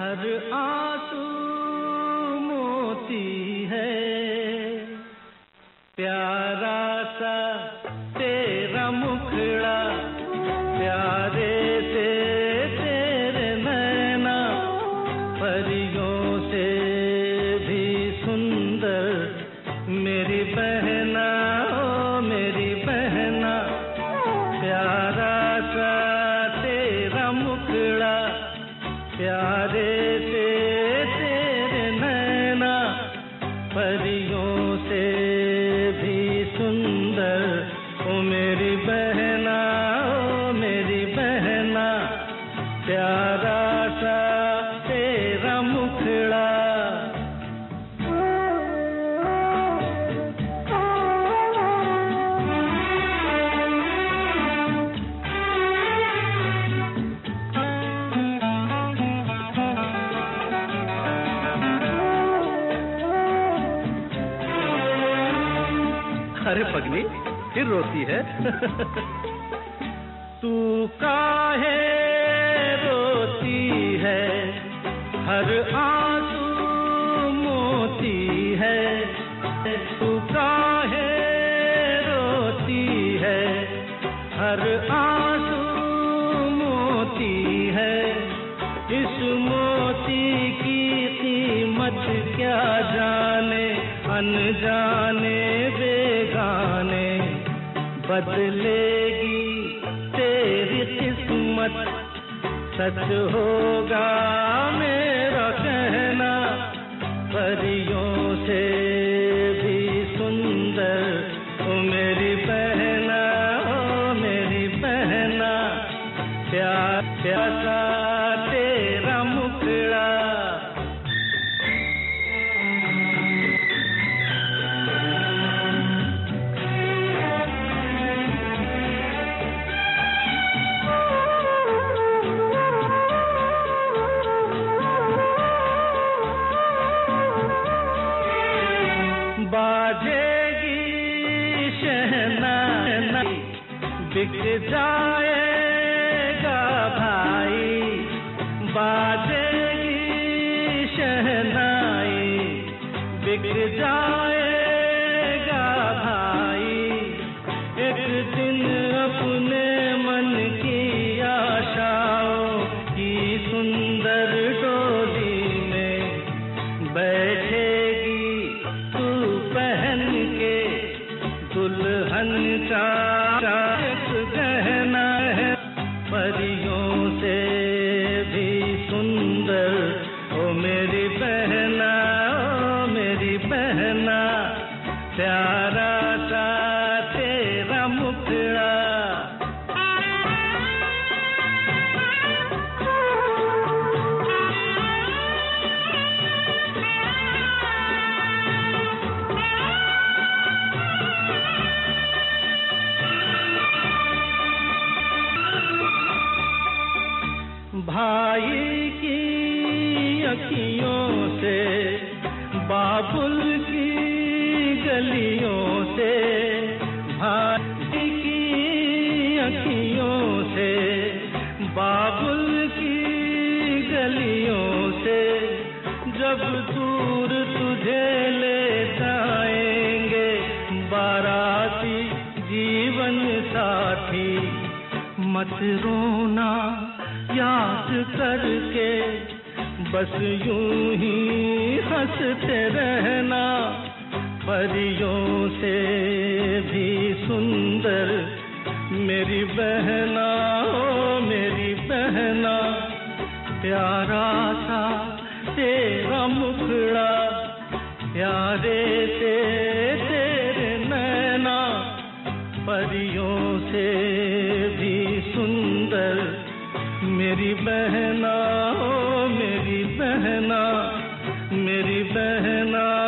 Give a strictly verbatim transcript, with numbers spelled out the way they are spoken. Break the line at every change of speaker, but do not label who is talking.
हर आंसू मोती है, प्यारा सा तेरा मुखड़ा, प्यारे से तेरे नैना, परियों से भी सुंदर मेरी बहना, ओ मेरी बहना। प्यारा सा तेरा मुखड़ा, प्यारे से तेरे नैना, परियों से भी सुंदर, ओ मेरी बहना, ओ मेरी बहना। प्यारा सा तेरा मुखड़ा।
अरे पगली फिर रोती है।
तू काहे रोती है, हर आंसू मोती है। तू काहे रोती है, हर आंसू मोती है। इस मोती की कीमत क्या जाने अनजाने बेगाने, बदलेगी तेरी किस्मत, सच होगा मेरा कहना। परियों से भी सुंदर, ओ मेरी बहना, ओ मेरी बहना। प्यार प्यासा तेरा मुखड़ा। बाजेगी शहनाई, बिक जाएगा भाई। बाजेगी शहनाई, बिक जाएगा भाई। एक दिन अपने मन की आशाओं की सुंदर डोली में बैठेगी पहन के, दुल्हन का एक गहना है, परियों से भी सुंदर, ओ मेरी बहना, ओ मेरी बहना। प्यारा सा तेरा मुखड़ा। भाई की अखियों से, बाबुल की गलियों से, भाई की अखियों से, बाबुल की गलियों से। जब दूर तुझे ले जाएंगे बाराती जीवन साथी, मत रोना याद करके, बस यूं ही हंसते रहना। परियों से भी सुंदर मेरी बहना, ओ मेरी बहना। प्यारा सा तेरा मुखड़ा, प्यारे से तेरे नैना, परियों से भी सुंदर मेरी बहना, ओ मेरी बहना, मेरी बहना।